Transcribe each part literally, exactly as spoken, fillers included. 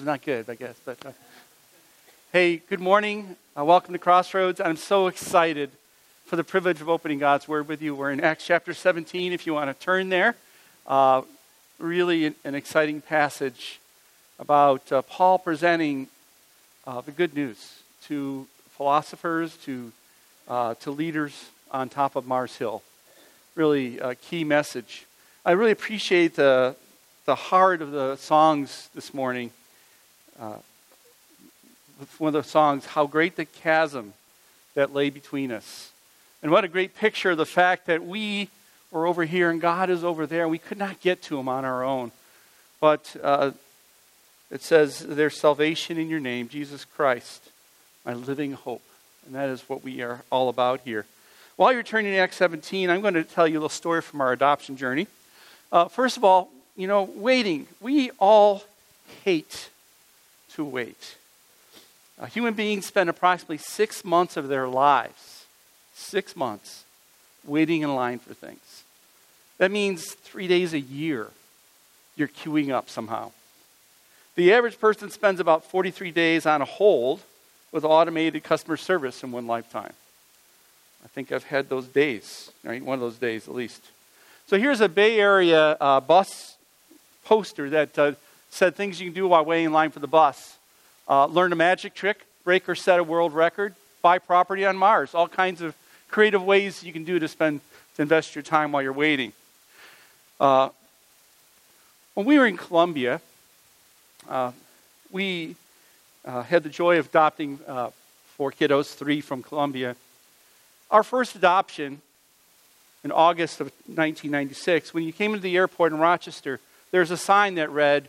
is not good, I guess. But uh, hey, good morning. Uh, welcome to Crossroads. I'm so excited for the privilege of opening God's Word with you. We're in Acts chapter seventeen, if you want to turn there. Uh, really an, an exciting passage about uh, Paul presenting uh, the good news to philosophers, to uh, to leaders on top of Mars Hill. Really a key message. I really appreciate the the heart of the songs this morning. Uh, one of the songs, How Great the Chasm That Lay Between Us. And what a great picture of the fact that we were over here and God is over there. We could not get to him on our own. But uh, it says, there's salvation in your name, Jesus Christ, my living hope. And that is what we are all about here. While you're turning to Acts seventeen, I'm going to tell you a little story from our adoption journey. Uh, first of all, you know, waiting. We all hate to wait. Uh, human beings spend approximately six months of their lives, six months, waiting in line for things. That means three days a year you're queuing up somehow. The average person spends about forty-three days on a hold with automated customer service in one lifetime. I think I've had those days, right? One of those days at least. So here's a Bay Area uh, bus poster that uh, said things you can do while waiting in line for the bus. Uh, learn a magic trick, break or set a world record, buy property on Mars. All kinds of creative ways you can do to spend, to invest your time while you're waiting. Uh, when we were in Colombia, uh, we uh, had the joy of adopting uh, four kiddos, three from Colombia. Our first adoption in August of nineteen ninety-six, when you came into the airport in Rochester, there's a sign that read,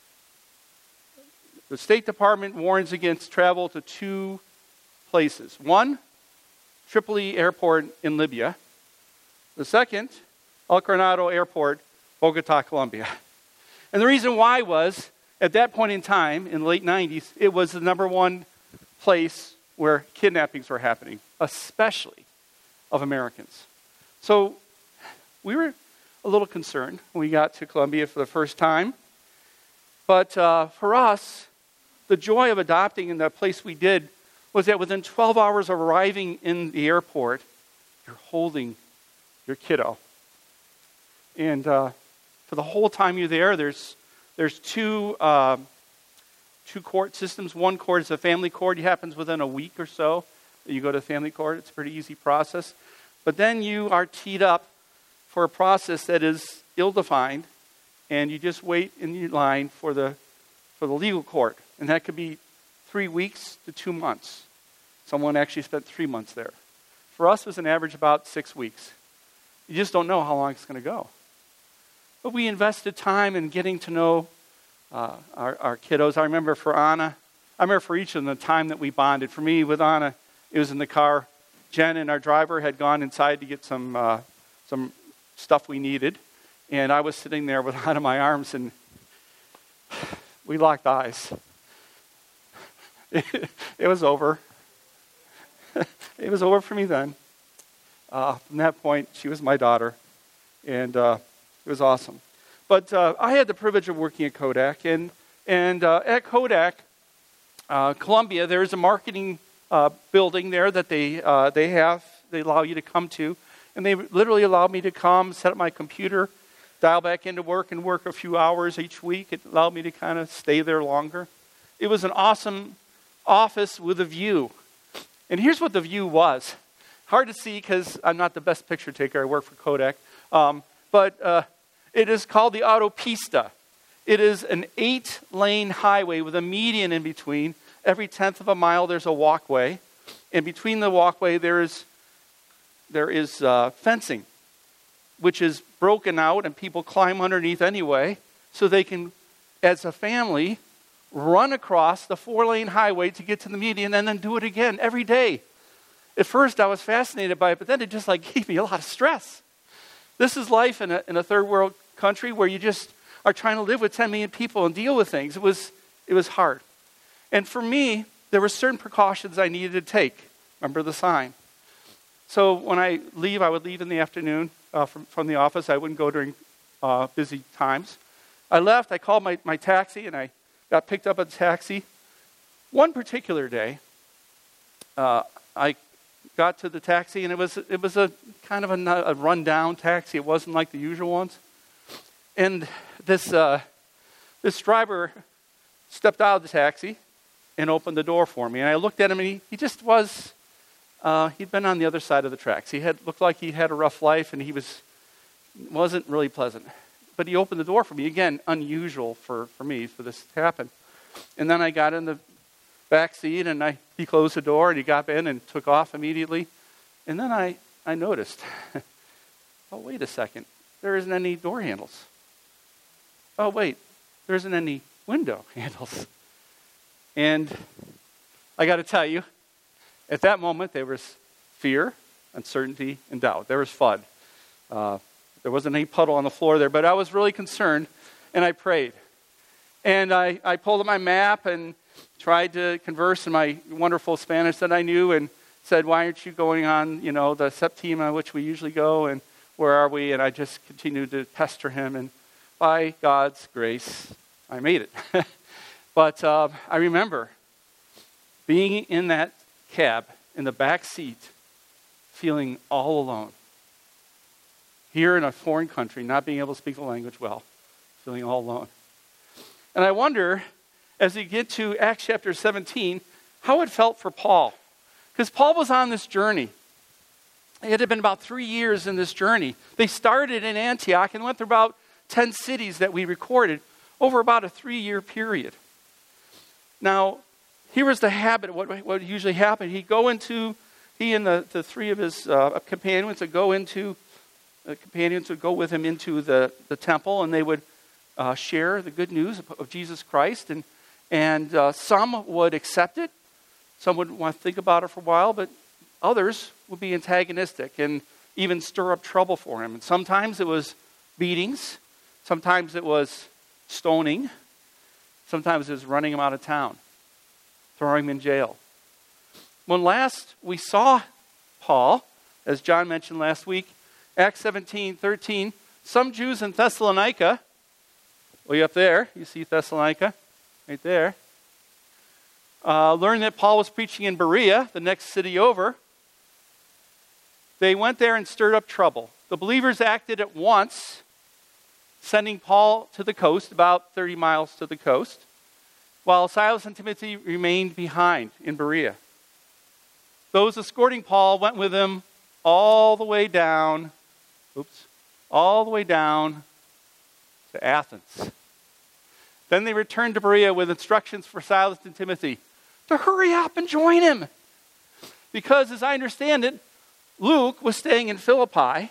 the State Department warns against travel to two places. One, Tripoli Airport in Libya. The second, El Coronado Airport, Bogota, Colombia. And the reason why was, at that point in time, in the late nineties, it was the number one place where kidnappings were happening, especially of Americans. So we were a little concerned when we got to Colombia for the first time. But uh, for us, the joy of adopting in the place we did was that within twelve hours of arriving in the airport, you're holding your kiddo. And uh, for the whole time you're there, there's there's two uh, two court systems. One court is a family court. It happens within a week or so that you go to family court. It's a pretty easy process. But then you are teed up for a process that is ill-defined, and you just wait in your line for the for the legal court. And that could be three weeks to two months. Someone actually spent three months there. For us, it was an average about six weeks. You just don't know how long it's going to go. But we invested time in getting to know uh, our, our kiddos. I remember for Anna, I remember for each of them the time that we bonded. For me, with Anna, it was in the car. Jen and our driver had gone inside to get some uh, some stuff we needed. And I was sitting there with Anna in my arms, and we locked eyes. It, it was over. It was over for me then. Uh, from that point, she was my daughter, and uh, it was awesome. But uh, I had the privilege of working at Kodak, and and uh, at Kodak, uh, Columbia, there is a marketing uh, building there that they uh, they have. They allow you to come to, and they literally allowed me to come, set up my computer, dial back into work, and work a few hours each week. It allowed me to kind of stay there longer. It was an awesome office with a view. And here's what the view was. Hard to see because I'm not the best picture taker. I work for Kodak. Um, but uh, it is called the Autopista. It is an eight-lane highway with a median in between. Every tenth of a mile, there's a walkway. And between the walkway, there is, there is uh, fencing, which is broken out, and people climb underneath anyway, so they can, as a family, run across the four-lane highway to get to the median and then do it again every day. At first, I was fascinated by it, but then it just like gave me a lot of stress. This is life in a, in a third world country where you just are trying to live with ten million people and deal with things. It was, it was hard. And for me, there were certain precautions I needed to take. Remember the sign. So when I leave, I would leave in the afternoon uh, from, from the office. I wouldn't go during uh, busy times. I left, I called my, my taxi, and I got picked up at a taxi. One particular day, uh, I got to the taxi, and it was it was a kind of a, a rundown taxi. It wasn't like the usual ones. And this uh, this driver stepped out of the taxi and opened the door for me. And I looked at him, and he, he just was, uh, he'd been on the other side of the tracks. He had looked like he had a rough life, and he was, wasn't really pleasant. But he opened the door for me. Again, unusual for, for me for this to happen. And then I got in the back seat, and I, he closed the door, and he got in and took off immediately. And then I, I noticed, oh, wait a second. There isn't any door handles. Oh, wait. There isn't any window handles. And I got to tell you, at that moment, there was fear, uncertainty, and doubt. There was F U D. Uh, there wasn't any puddle on the floor there, but I was really concerned, and I prayed. And I, I pulled up my map and tried to converse in my wonderful Spanish that I knew, and said, why aren't you going on, you know, the Septima, which we usually go, and where are we? And I just continued to pester him, and by God's grace, I made it. But uh, I remember being in that cab, in the back seat, feeling all alone. Here in a foreign country, not being able to speak the language well, feeling all alone. And I wonder, as we get to Acts chapter seventeen, how it felt for Paul. Because Paul was on this journey. It had been about three years in this journey. They started in Antioch and went through about ten cities that we recorded over about a three-year period. Now, here was the habit, what, what usually happened. He'd go into, he and the, the three of his uh, companions would go into, the companions would go with him into the, the temple, and they would uh, share the good news of, of Jesus Christ. And, and uh, some would accept it. Some would want to think about it for a while, but others would be antagonistic and even stir up trouble for him. And sometimes it was beatings. Sometimes it was stoning. Sometimes it was running him out of town, throwing him in jail. When last we saw Paul, as John mentioned last week, Acts seventeen thirteen, some Jews in Thessalonica, way up there, you see Thessalonica, right there, uh, learned that Paul was preaching in Berea, the next city over. They went there and stirred up trouble. The believers acted at once, sending Paul to the coast, about thirty miles to the coast, while Silas and Timothy remained behind in Berea. Those escorting Paul went with him all the way down, oops, all the way down to Athens. Then they returned to Berea with instructions for Silas and Timothy to hurry up and join him. Because, as I understand it, Luke was staying in Philippi.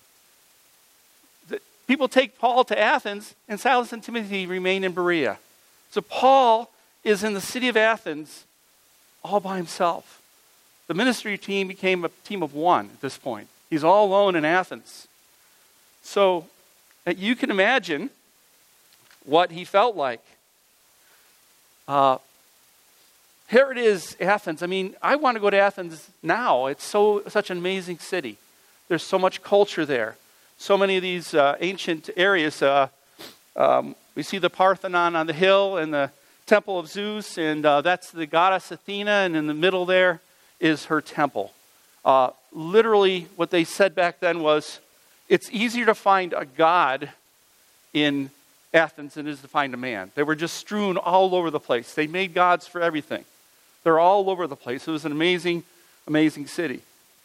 People take Paul to Athens, and Silas and Timothy remain in Berea. So Paul is in the city of Athens all by himself. The ministry team became a team of one at this point. He's all alone in Athens. So you can imagine what he felt like. Uh, here it is, Athens. I mean, I want to go to Athens now. It's so such an amazing city. There's so much culture there. So many of these uh, ancient areas. Uh, um, we see the Parthenon on the hill and the Temple of Zeus, and uh, that's the goddess Athena, and in the middle there is her temple. Uh, literally, what they said back then was, it's easier to find a god in Athens than it is to find a man. They were just strewn all over the place. They made gods for everything. They're all over the place. It was an amazing, amazing city.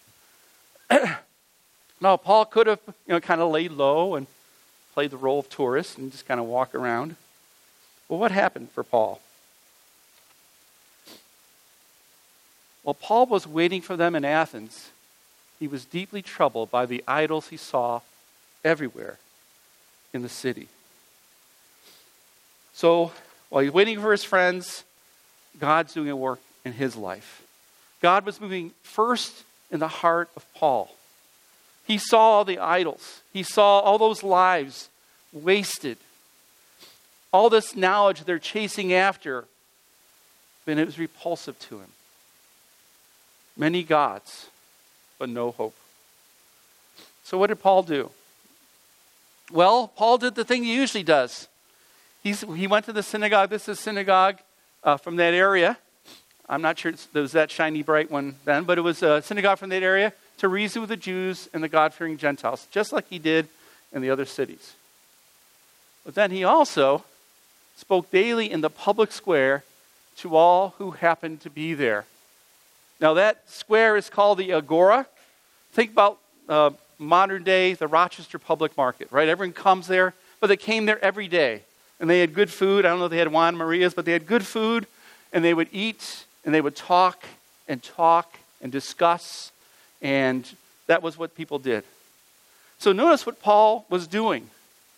Now, Paul could have, you know, kind of laid low and played the role of tourist and just kind of walk around. Well, what happened for Paul? While Paul was waiting for them in Athens, he was deeply troubled by the idols he saw everywhere in the city. So, while he's waiting for his friends, God's doing a work in his life. God was moving first in the heart of Paul. He saw all the idols. He saw all those lives wasted. All this knowledge they're chasing after. And it was repulsive to him. Many gods, but no hope. So what did Paul do? Well, Paul did the thing he usually does. he's, he went to the synagogue. This is a synagogue uh, from that area. I'm not sure it was that shiny bright one then, but it was a synagogue from that area to reason with the Jews and the God-fearing Gentiles, just like he did in the other cities. But then he also spoke daily in the public square to all who happened to be there. Now that square is called the Agora. Think about uh, modern day, the Rochester Public Market, right? Everyone comes there, but they came there every day. And they had good food. I don't know if they had Juan Maria's, but they had good food. And they would eat, and they would talk, and talk, and discuss. And that was what people did. So notice what Paul was doing.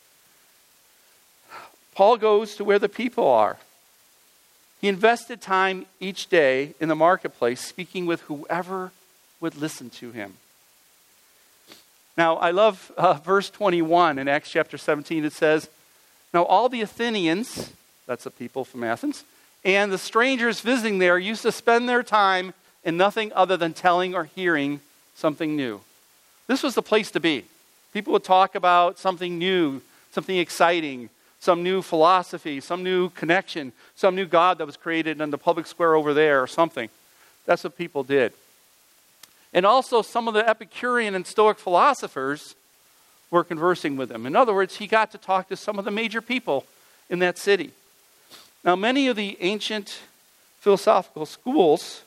Paul goes to where the people are. He invested time each day in the marketplace, speaking with whoever would listen to him. Now, I love uh, verse twenty-one in Acts chapter seventeen. It says, "Now all the Athenians," that's the people from Athens, "and the strangers visiting there used to spend their time in nothing other than telling or hearing something new." This was the place to be. People would talk about something new, something exciting, some new philosophy, some new connection, some new God that was created in the public square over there or something. That's what people did. And also some of the Epicurean and Stoic philosophers were conversing with him. In other words, he got to talk to some of the major people in that city. Now, many of the ancient philosophical schools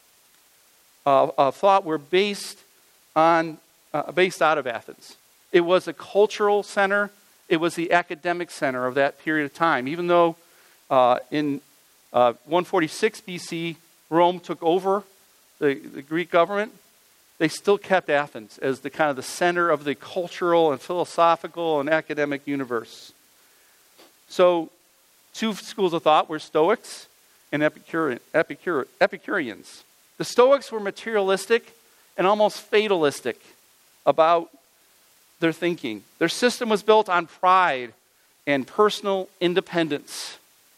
uh, of thought were based on uh, based out of Athens. It was a cultural center. It was the academic center of that period of time. Even though uh, in uh, one forty-six B C, Rome took over the, the Greek government, they still kept Athens as the kind of the center of the cultural and philosophical and academic universe. So, two schools of thought were Stoics and Epicurean, Epicure, Epicureans. The Stoics were materialistic and almost fatalistic about their thinking. Their system was built on pride and personal independence.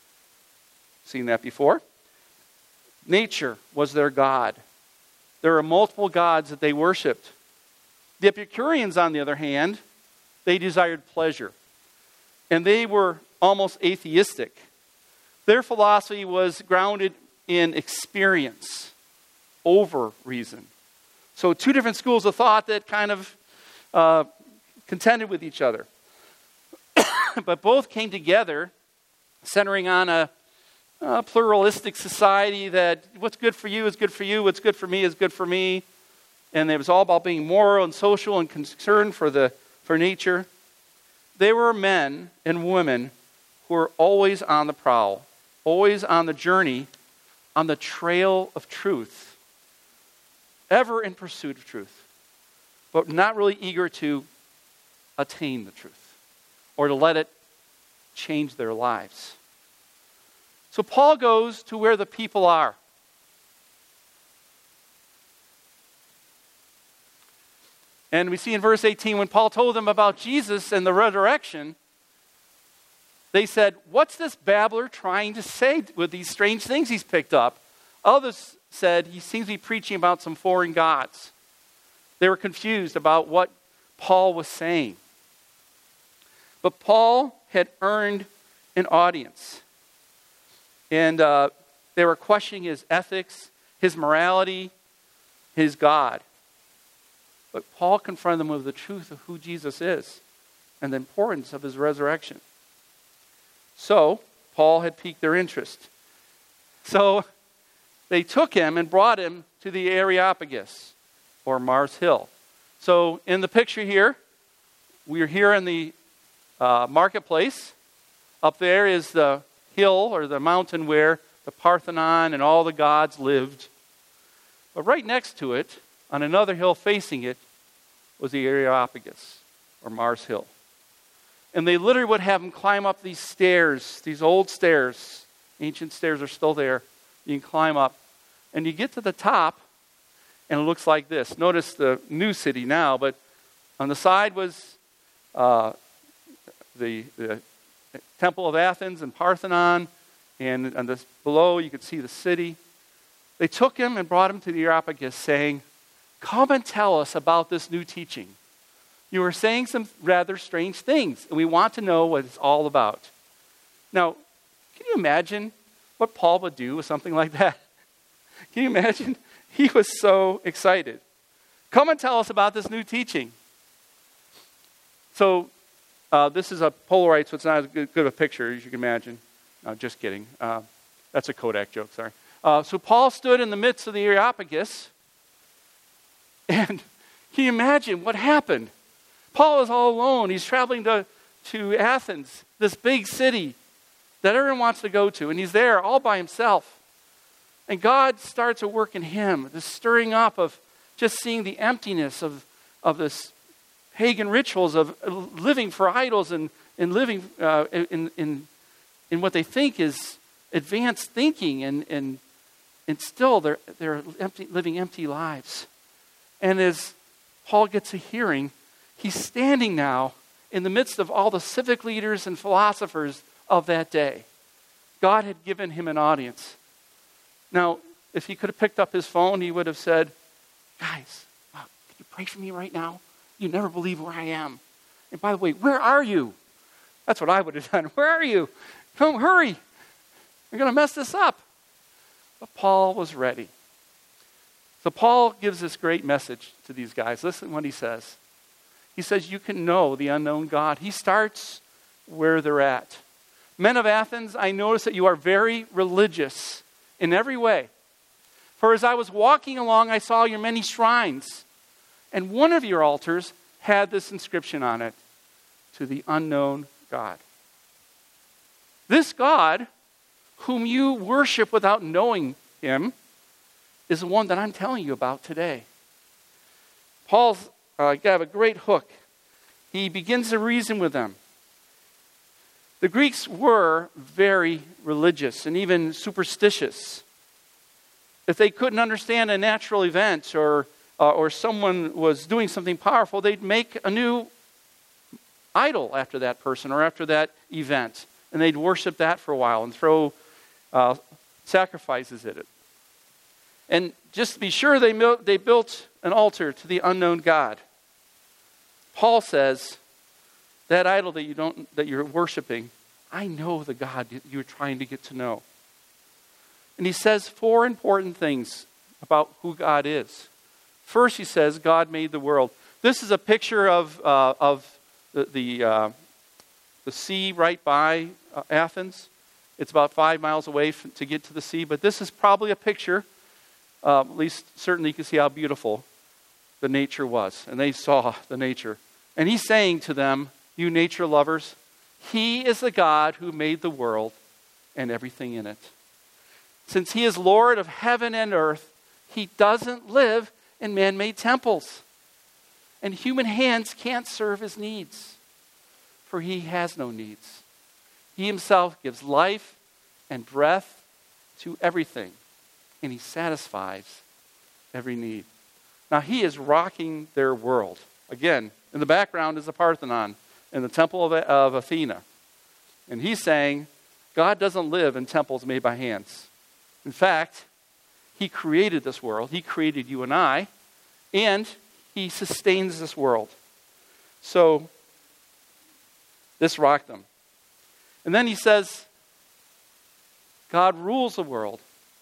Seen that before? Nature was their god. There were multiple gods that they worshipped. The Epicureans, on the other hand, they desired pleasure. And they were almost atheistic. Their philosophy was grounded in experience over reason. So two different schools of thought that kind of uh, contended with each other. But both came together centering on a, a pluralistic society that what's good for you is good for you, what's good for me is good for me. And it was all about being moral and social and concerned for the for nature. They were men and women who were always on the prowl, always on the journey, on the trail of truth, ever in pursuit of truth, but not really eager to attain the truth or to let it change their lives. So Paul goes to where the people are. And we see in verse eighteen, when Paul told them about Jesus and the resurrection, they said, "What's this babbler trying to say with these strange things he's picked up?" Others said, "He seems to be preaching about some foreign gods." They were confused about what Paul was saying. But Paul had earned an audience. And uh, they were questioning his ethics, his morality, his God. But Paul confronted them with the truth of who Jesus is and the importance of his resurrection. So, Paul had piqued their interest. So, they took him and brought him to the Areopagus, or Mars Hill. So, in the picture here, we're here in the uh, marketplace. Up there is the hill or the mountain where the Parthenon and all the gods lived. But right next to it, on another hill facing it, was the Areopagus, or Mars Hill. And they literally would have him climb up these stairs, these old stairs. Ancient stairs are still there. You can climb up. And you get to the top, and it looks like this. Notice the new city now, but on the side was uh, the, the Temple of Athens and Parthenon, and on this below you could see the city. They took him and brought him to the Areopagus, saying, "Come and tell us about this new teaching. You are saying some rather strange things, and we want to know what it's all about." Now, can you imagine what Paul would do with something like that? Can you imagine? He was so excited. Come and tell us about this new teaching. So, uh, this is a Polaroid, so it's not as good, good of a picture as you can imagine. No, just kidding. Uh, that's a Kodak joke, sorry. Uh, so Paul stood in the midst of the Areopagus, and can you imagine what happened? Paul is all alone. He's traveling to, to Athens, this big city that everyone wants to go to, and he's there all by himself. And God starts a work in him, this stirring up of just seeing the emptiness of, of this pagan rituals of living for idols and, and living uh, in, in, in what they think is advanced thinking, and, and, and still they're, they're empty, living empty lives. And as Paul gets a hearing, he's standing now in the midst of all the civic leaders and philosophers of that day. God had given him an audience. Now, if he could have picked up his phone, he would have said, guys, wow, can you pray for me right now? You never believe where I am. And by the way, where are you? That's what I would have done. Where are you? Come, hurry. You're going to mess this up. But Paul was ready. So Paul gives this great message to these guys. Listen to what he says. He says, you can know the unknown God. He starts where they're at. Men of Athens, I notice that you are very religious in every way. For as I was walking along, I saw your many shrines. And one of your altars had this inscription on it, to the unknown God. This God, whom you worship without knowing him, is the one that I'm telling you about today. Paul's uh, got a great hook. He begins to reason with them. The Greeks were very religious and even superstitious. If they couldn't understand a natural event or uh, or someone was doing something powerful, they'd make a new idol after that person or after that event. And they'd worship that for a while and throw uh, sacrifices at it. And just to be sure, they, mil- they built an altar to the unknown God. Paul says, that idol that you don't that you're worshiping, I know the God you're trying to get to know. And he says four important things about who God is. First, he says, God made the world. This is a picture of uh, of the the, uh, the sea right by uh, Athens. It's about five miles away from, to get to the sea, but this is probably a picture. Uh, at least, certainly, you can see how beautiful the nature was, and they saw the nature. And he's saying to them, you nature lovers, he is the God who made the world and everything in it. Since he is Lord of heaven and earth, he doesn't live in man-made temples. And human hands can't serve his needs, for he has no needs. He himself gives life and breath to everything, and he satisfies every need. Now, he is rocking their world. Again, in the background is the Parthenon in the temple of, of Athena. And he's saying, God doesn't live in temples made by hands. In fact, he created this world. He created you and I, and he sustains this world. So, this rocked them. And then he says, God rules the world.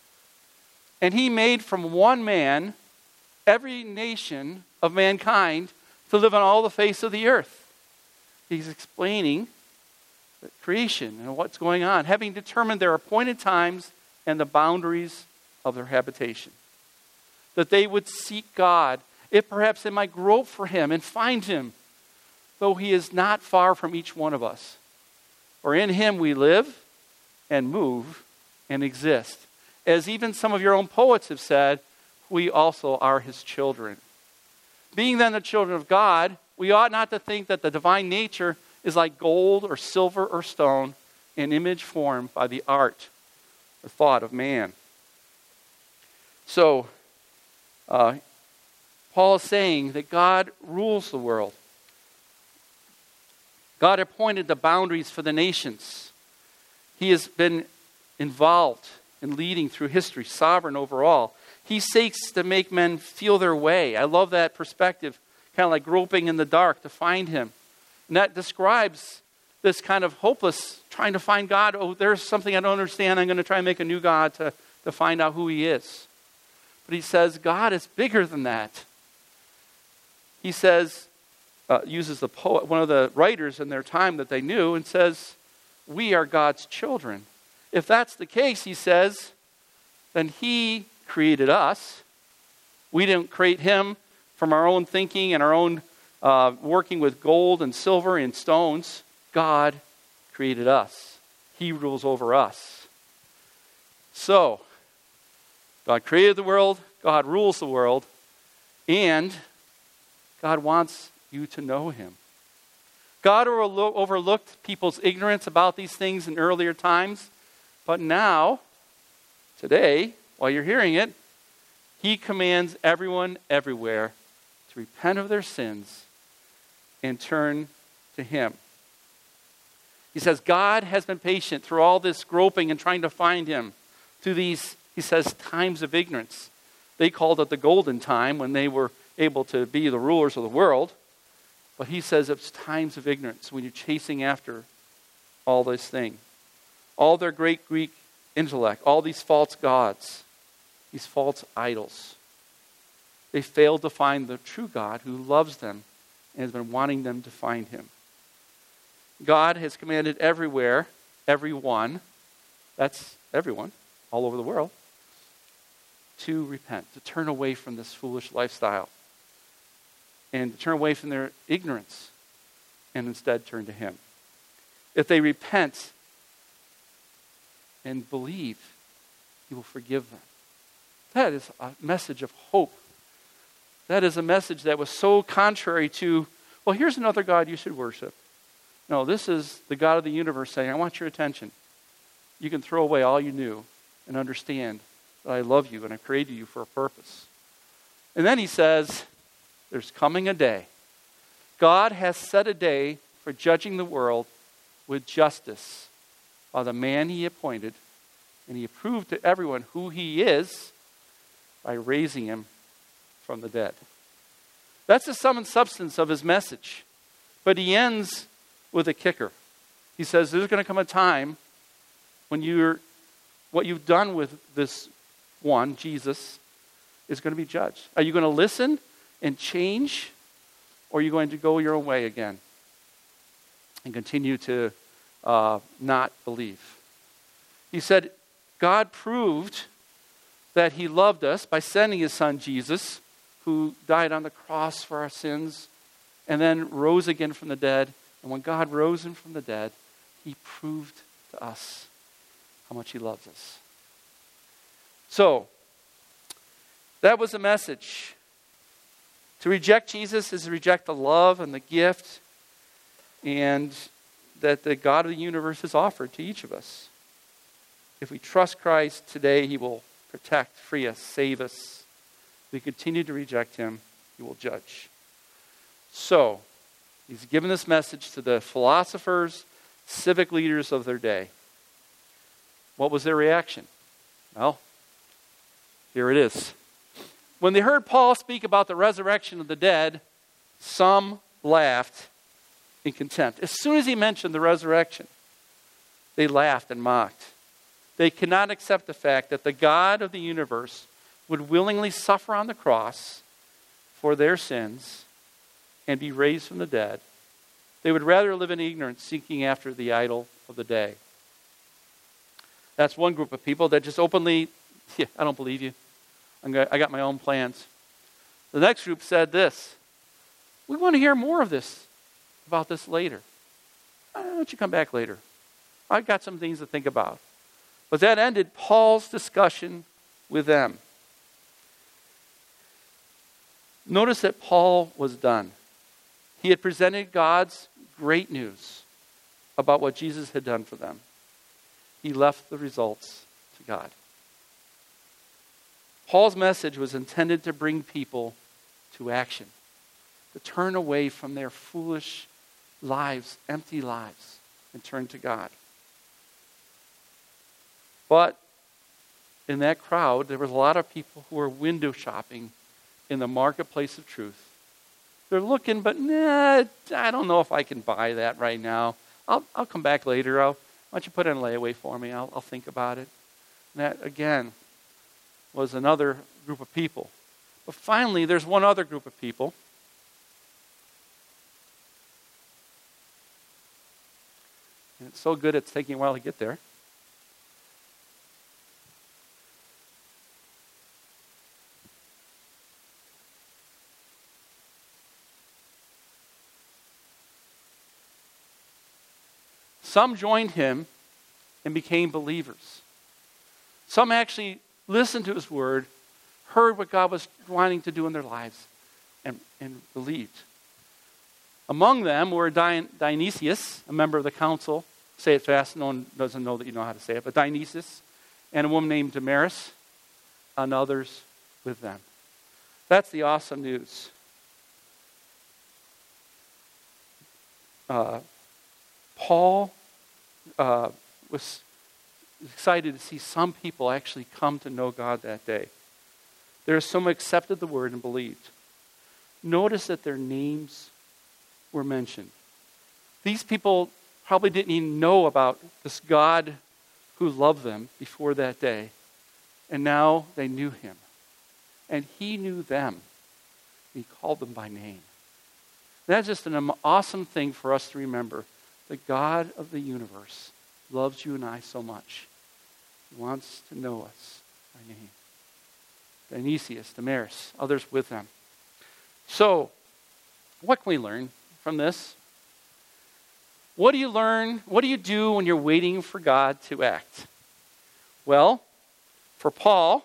And he made from one man every nation of mankind to live on all the face of the earth. He's explaining the creation and what's going on, having determined their appointed times and the boundaries of their habitation. That they would seek God, if perhaps they might grope for him and find him, though he is not far from each one of us. For in him we live and move and exist. As even some of your own poets have said, we also are his children. Being then the children of God, we ought not to think that the divine nature is like gold or silver or stone, an image formed by the art or thought of man. So, uh, Paul is saying that God rules the world. God appointed the boundaries for the nations. He has been involved in leading through history, sovereign over all. He seeks to make men feel their way. I love that perspective, kind of like groping in the dark to find him. And that describes this kind of hopeless, trying to find God. Oh, there's something I don't understand. I'm going to try and make a new God to, to find out who he is. But he says God is bigger than that. He says, uh, uses the poet, one of the writers in their time that they knew, and says, we are God's children. If that's the case, he says, then he created us. We didn't create him from our own thinking and our own uh, working with gold and silver and stones. God created us. He rules over us. So, God created the world, God rules the world, and God wants you to know him. God overlooked people's ignorance about these things in earlier times, but now, today, while you're hearing it, he commands everyone everywhere to repent of their sins and turn to him. He says God has been patient through all this groping and trying to find him, through these, he says, times of ignorance. They called it the golden time when they were able to be the rulers of the world. But he says it's times of ignorance when you're chasing after all this thing. All their great Greek intellect, all these false gods, these false idols. They failed to find the true God who loves them and has been wanting them to find him. God has commanded everywhere, everyone, that's everyone, all over the world, to repent, to turn away from this foolish lifestyle and to turn away from their ignorance and instead turn to him. If they repent and believe, he will forgive them. That is a message of hope. That is a message that was so contrary to, well, here's another God you should worship. No, this is the God of the universe saying, I want your attention. You can throw away all you knew and understand that I love you and I created you for a purpose. And then he says, there's coming a day. God has set a day for judging the world with justice by the man he appointed, and he proved to everyone who he is by raising him from the dead. That's the sum and substance of his message. But he ends with a kicker. He says there's going to come a time when you're, what you've done with this one, Jesus, is going to be judged. Are you going to listen and change, or are you going to go your own way again and continue to uh, not believe? He said God proved that he loved us by sending his son Jesus, who died on the cross for our sins and then rose again from the dead. And when God rose him from the dead, he proved to us how much he loves us. So, that was the message. To reject Jesus is to reject the love and the gift and that the God of the universe has offered to each of us. If we trust Christ today, he will protect, free us, save us. If we continue to reject him, he will judge. So, he's given this message to the philosophers, civic leaders of their day. What was their reaction? Well, here it is. When they heard Paul speak about the resurrection of the dead, some laughed in contempt. As soon as he mentioned the resurrection, they laughed and mocked. They could not accept the fact that the God of the universe would willingly suffer on the cross for their sins and be raised from the dead. They would rather live in ignorance, seeking after the idol of the day. That's one group of people that just openly, yeah, I don't believe you. I'm gonna, I got my own plans. The next group said this: we want to hear more of this, about this later. Why don't you come back later? I've got some things to think about. But that ended Paul's discussion with them. Notice that Paul was done. He had presented God's great news about what Jesus had done for them. He left the results to God. Paul's message was intended to bring people to action, to turn away from their foolish lives, empty lives, and turn to God. But in that crowd, there was a lot of people who were window shopping in the marketplace of truth. They're looking, but nah, I don't know if I can buy that right now. I'll, I'll come back later. I'll, Why don't you put it in layaway for me? I'll, I'll think about it. And that, again, was another group of people. But finally, there's one other group of people. And it's so good it's taking a while to get there. Some joined him and became believers. Some actually listened to his word, heard what God was wanting to do in their lives, and, and believed. Among them were Dion- Dionysius, a member of the council. Say it fast, no one doesn't know that you know how to say it, but Dionysius, and a woman named Damaris, and others with them. That's the awesome news. Uh, Paul uh, was excited to see some people actually come to know God that day. There are some who accepted the word and believed. Notice that their names were mentioned. These people probably didn't even know about this God who loved them before that day. And now they knew him. And he knew them. He called them by name. That's just an awesome thing for us to remember. The God of the universe loves you and I so much. He wants to know us by name. Dionysius, Damaris, others with them. So, what can we learn from this? What do you learn? What do you do when you're waiting for God to act? Well, for Paul,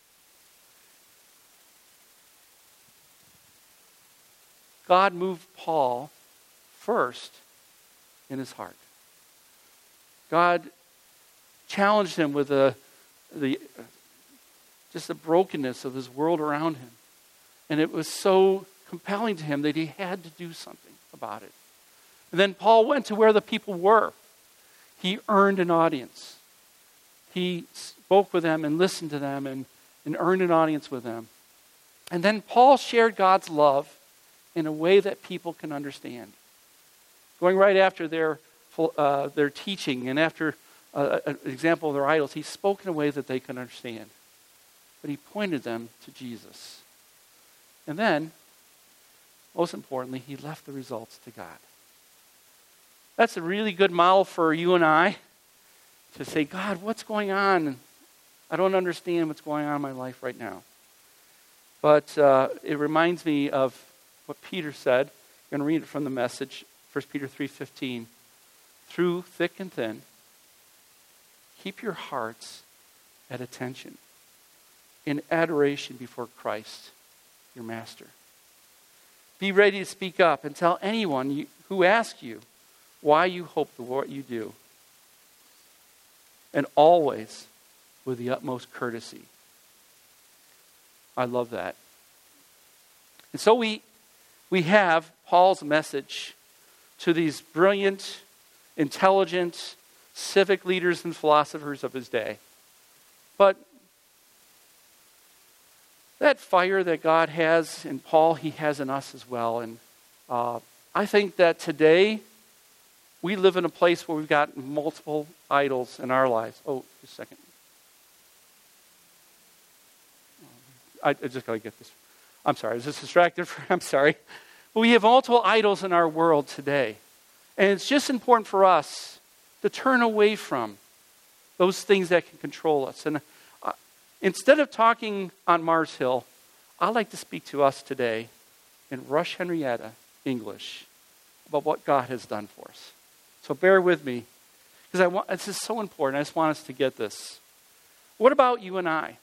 God moved Paul first in his heart. God challenged him with the, the just the brokenness of his world around him. And it was so compelling to him that he had to do something about it. And then Paul went to where the people were. He earned an audience. He spoke with them and listened to them and, and earned an audience with them. And then Paul shared God's love in a way that people can understand. Going right after their, uh, their teaching and after uh, an example of their idols, he spoke in a way that they could understand. But he pointed them to Jesus. And then, most importantly, he left the results to God. That's a really good model for you and I to say, God, what's going on? I don't understand what's going on in my life right now. But uh, it reminds me of what Peter said. I'm going to read it from the Message, First Peter three fifteen. Through thick and thin, keep your hearts at attention in adoration before Christ, your Master. Be ready to speak up and tell anyone you, who asks you why you hope the what you do. And always with the utmost courtesy. I love that. And so we we have Paul's message to these brilliant, intelligent, civic leaders and philosophers of his day. But that fire that God has in Paul, he has in us as well. And uh, I think that today we live in a place where we've got multiple idols in our lives. Oh, just a second. I, I just got to get this. I'm sorry, I was just distracted. I'm sorry. But we have multiple idols in our world today. And it's just important for us to turn away from those things that can control us. And uh, instead of talking on Mars Hill, I'd like to speak to us today in Rush Henrietta English about what God has done for us. So bear with me, because I want, this is so important. I just want us to get this. What about you and I?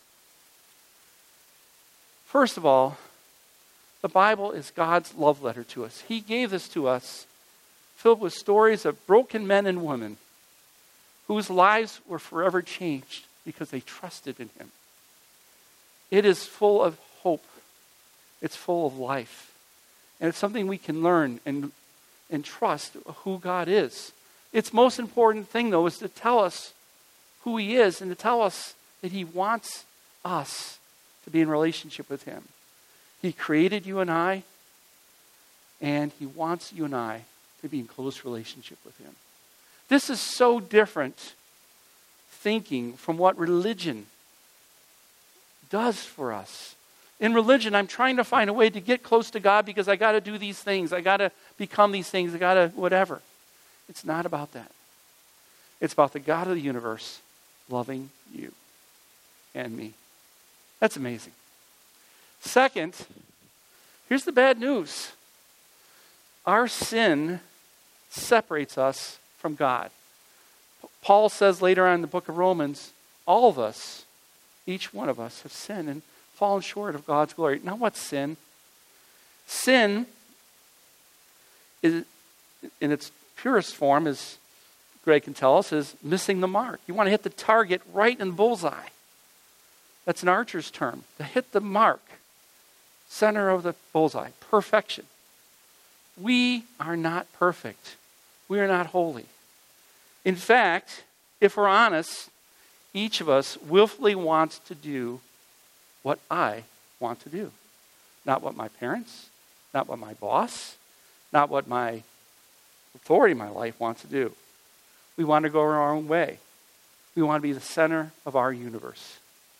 First of all, the Bible is God's love letter to us. He gave this to us filled with stories of broken men and women whose lives were forever changed because they trusted in him. It is full of hope. It's full of life. And it's something we can learn and, and trust who God is. Its most important thing, though, is to tell us who he is and to tell us that he wants us to be in relationship with him. He created you and I, and he wants you and I to be in close relationship with him. This is so different thinking from what religion does for us. In religion, I'm trying to find a way to get close to God because I got to do these things. I got to become these things. I got to whatever. It's not about that. It's about the God of the universe loving you and me. That's amazing. Second, here's the bad news. Our sin separates us from God. Paul says later on in the book of Romans, all of us, each one of us, have sinned and fallen short of God's glory. Now, what's sin? Sin is, in its purest form, as Greg can tell us, is missing the mark. You want to hit the target right in the bullseye. That's an archer's term. To hit the mark, center of the bullseye, perfection. We are not perfect. We are not holy. In fact, if we're honest, each of us willfully wants to do what I want to do. Not what my parents, not what my boss, not what my authority in my life wants to do. We want to go our own way. We want to be the center of our universe.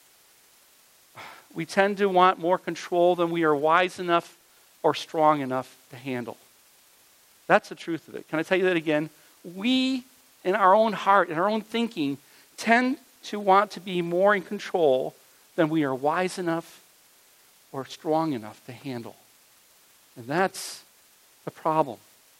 We tend to want more control than we are wise enough or strong enough to handle. That's the truth of it. Can I tell you that again? We, in our own heart, in our own thinking, tend to want to be more in control than we are wise enough or strong enough to handle. And that's the problem.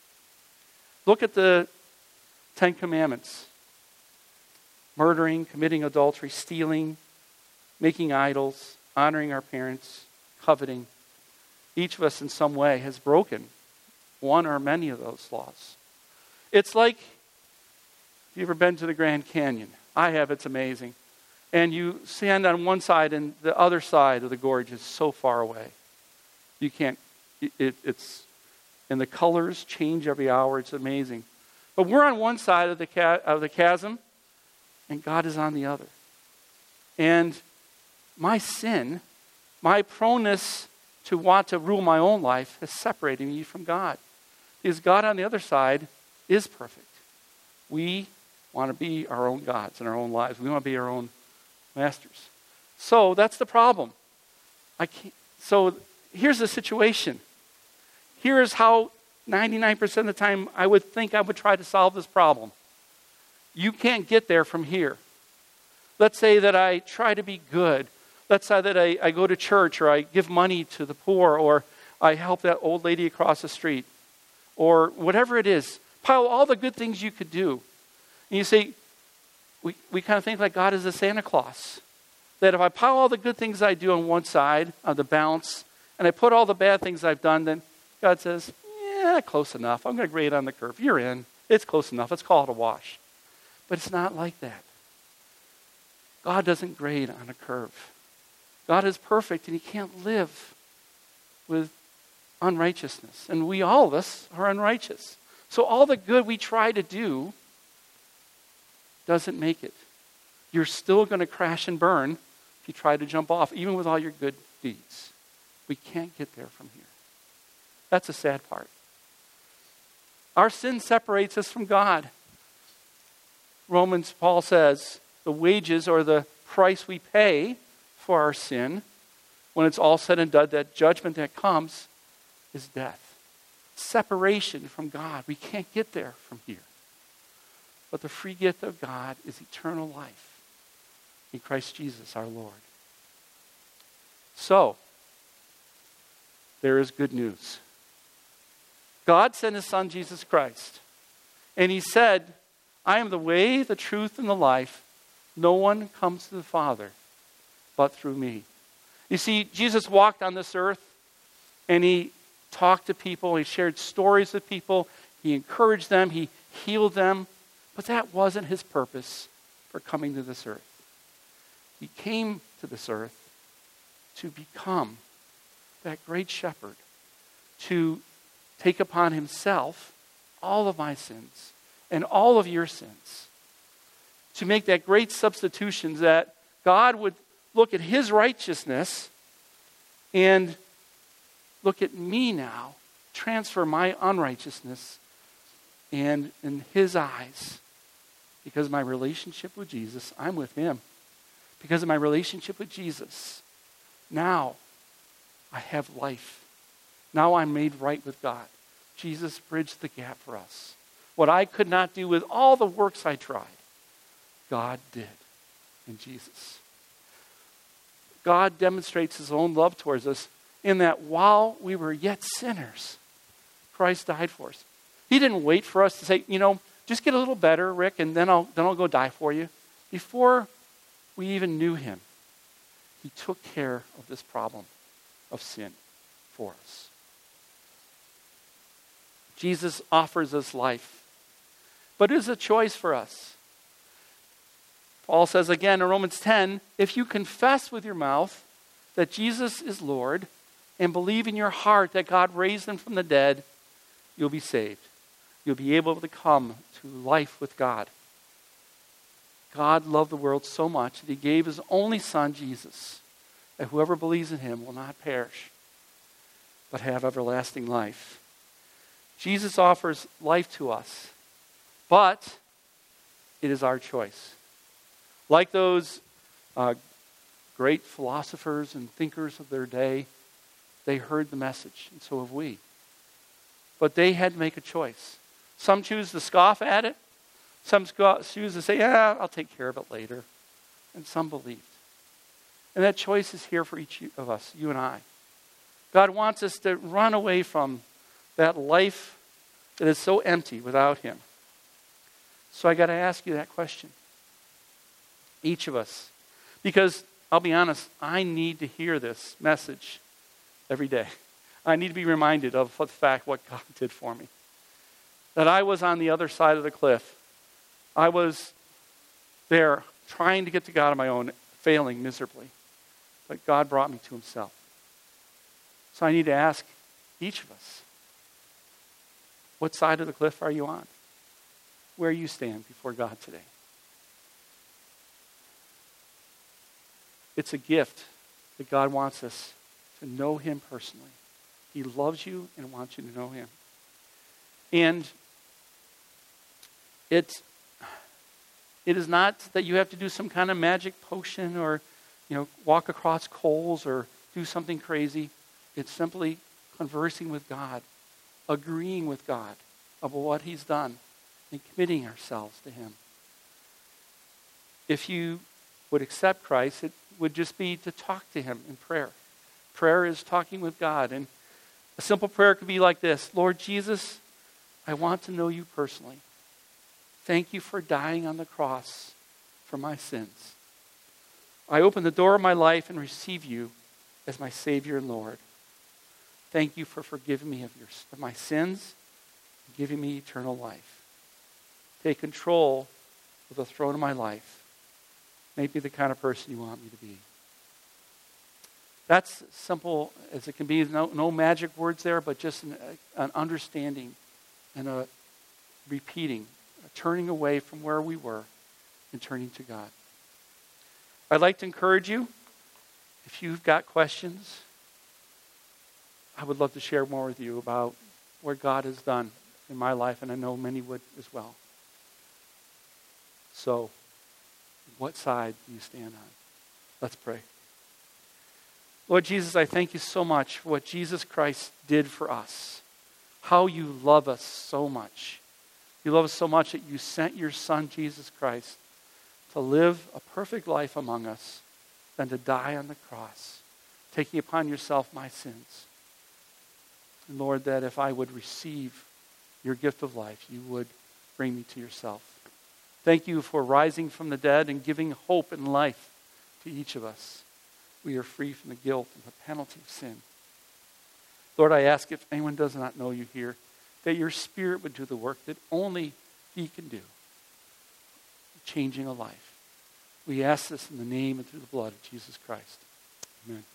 Look at the Ten Commandments. Murdering, committing adultery, stealing, making idols, honoring our parents, coveting. Each of us in some way has broken one or many of those laws. It's like, have you ever been to the Grand Canyon? I have, it's amazing. And you stand on one side and the other side of the gorge is so far away. You can't, it, it's, and the colors change every hour. It's amazing. But we're on one side of the, ca- of the chasm and God is on the other. And my sin, my proneness to want to rule my own life has separated me from God. Because God on the other side is perfect. We want to be our own gods in our own lives. We want to be our own masters. So that's the problem. I can't, so here's the situation. Here's how ninety-nine percent of the time I would think I would try to solve this problem. You can't get there from here. Let's say that I try to be good. Let's say that I, I go to church or I give money to the poor or I help that old lady across the street or whatever it is. Pile all the good things you could do. And you say, we, we kind of think like God is a Santa Claus. That if I pile all the good things I do on one side of the balance and I put all the bad things I've done, then God says, yeah, close enough. I'm going to grade on the curve. You're in. It's close enough. Let's call it a wash. But it's not like that. God doesn't grade on a curve. God is perfect and he can't live with unrighteousness. And we, all of us, are unrighteous. So all the good we try to do doesn't make it. You're still going to crash and burn if you try to jump off, even with all your good deeds. We can't get there from here. That's the sad part. Our sin separates us from God. Romans, Paul says, the wages or the price we pay for our sin, when it's all said and done, that judgment that comes is death. Separation from God. We can't get there from here. But the free gift of God is eternal life in Christ Jesus our Lord. So, there is good news. God sent his son Jesus Christ. And he said, I am the way, the truth, and the life. No one comes to the Father but through me. You see, Jesus walked on this earth and he talked to people. He shared stories with people. He encouraged them. He healed them. But that wasn't his purpose for coming to this earth. He came to this earth to become that great shepherd, to take upon himself all of my sins and all of your sins, to make that great substitution that God would look at his righteousness and look at me now, transfer my unrighteousness, and in his eyes, Because of my relationship with Jesus, I'm with him. Because of my relationship with Jesus, now I have life. Now I'm made right with God. Jesus bridged the gap for us. What I could not do with all the works I tried, God did in Jesus. God demonstrates his own love towards us in that while we were yet sinners, Christ died for us. He didn't wait for us to say, you know, just get a little better, Rick, and then I'll then I'll go die for you. Before we even knew him, he took care of this problem of sin for us. Jesus offers us life, but it is a choice for us. Paul says again in Romans ten, if you confess with your mouth that Jesus is Lord and believe in your heart that God raised him from the dead, you'll be saved. You'll be able to come to life with God. God loved the world so much that he gave his only son, Jesus, that whoever believes in him will not perish, but have everlasting life. Jesus offers life to us, but it is our choice. Like those uh, great philosophers and thinkers of their day, they heard the message, and so have we. But they had to make a choice. Some choose to scoff at it. Some choose to say, yeah, I'll take care of it later. And some believed. And that choice is here for each of us, you and I. God wants us to run away from that life that is so empty without him. So I got to ask you that question. Each of us. Because I'll be honest, I need to hear this message every day. I need to be reminded of the fact what God did for me. That I was on the other side of the cliff. I was there trying to get to God on my own, failing miserably. But God brought me to himself. So I need to ask each of us, what side of the cliff are you on? Where you stand before God today? It's a gift that God wants us to know him personally. He loves you and wants you to know him. And it, it is not that you have to do some kind of magic potion or, you know, walk across coals or do something crazy. It's simply conversing with God, agreeing with God about what he's done, and committing ourselves to him. If you would accept Christ, it would just be to talk to him in prayer. Prayer is talking with God. And a simple prayer could be like this: Lord Jesus, I want to know you personally. Thank you for dying on the cross for my sins. I open the door of my life and receive you as my Savior and Lord. Thank you for forgiving me of, your, of my sins and giving me eternal life. Take control of the throne of my life. Make me the kind of person you want me to be. That's simple as it can be. No, no magic words there, but just an, an understanding and a repeating, a turning away from where we were and turning to God. I'd like to encourage you, if you've got questions, I would love to share more with you about what God has done in my life, and I know many would as well. So, what side do you stand on? Let's pray. Lord Jesus, I thank you so much for what Jesus Christ did for us. How you love us so much. You love us so much that you sent your Son, Jesus Christ, to live a perfect life among us, than to die on the cross, taking upon yourself my sins. And Lord, that if I would receive your gift of life, you would bring me to yourself. Thank you for rising from the dead and giving hope and life to each of us. We are free from the guilt and the penalty of sin. Lord, I ask if anyone does not know you here, that your Spirit would do the work that only he can do, changing a life. We ask this in the name and through the blood of Jesus Christ. Amen.